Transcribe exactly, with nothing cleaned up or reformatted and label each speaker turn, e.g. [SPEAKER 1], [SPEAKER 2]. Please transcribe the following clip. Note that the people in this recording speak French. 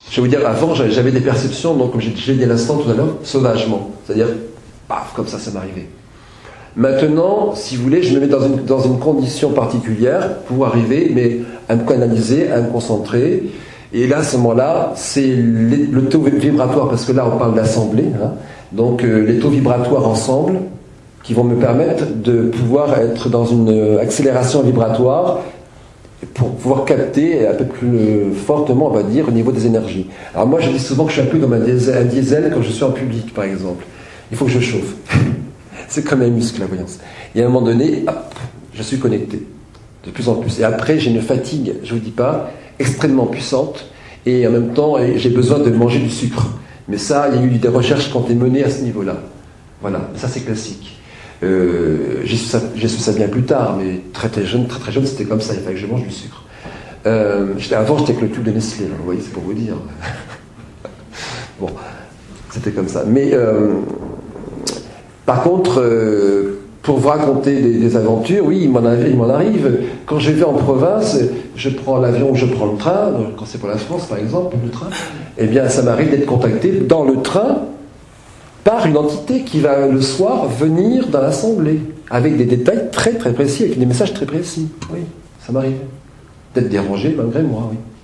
[SPEAKER 1] Je vais vous dire, avant, j'avais des perceptions, donc comme j'ai dit à l'instant tout à l'heure, sauvagement. C'est-à-dire, paf, comme ça, ça m'arrivait. Maintenant, si vous voulez, je me mets dans une, dans une condition particulière pour arriver mais, à me canaliser, à me concentrer. Et là, à ce moment-là, c'est les, le taux vibratoire, parce que là, on parle d'assemblée. Hein, donc, euh, les taux vibratoires ensemble, qui vont me permettre de pouvoir être dans une accélération vibratoire pour pouvoir capter un peu plus fortement, on va dire, au niveau des énergies. Alors moi, je dis souvent que je suis un peu comme un diesel, un diesel quand je suis en public, par exemple. Il faut que je chauffe. C'est comme un muscle, la voyance. Et à un moment donné, hop, je suis connecté, de plus en plus. Et après, j'ai une fatigue, je ne vous dis pas, extrêmement puissante, et en même temps, j'ai besoin de manger du sucre. Mais ça, il y a eu des recherches qui ont été menées à ce niveau-là. Voilà, ça c'est classique. Euh, j'ai su ça, j'ai su ça bien plus tard, mais très très jeune, très très jeune, c'était comme ça. Il fallait que je mange du sucre. Euh, j'étais, avant, j'étais avec le tube de Nestlé. Hein, vous voyez, c'est pour vous dire. Bon, c'était comme ça. Mais euh, par contre, euh, pour vous raconter des, des aventures, oui, il m'en, arrive, il m'en arrive. Quand je vais en province, je prends l'avion ou je prends le train. Quand c'est pour la France, par exemple, le train. Eh bien, ça m'arrive d'être contacté dans le train par une entité qui va le soir venir dans l'assemblée, avec des détails très très précis, avec des messages très précis. Oui, ça m'arrive. D'être dérangé malgré moi, oui.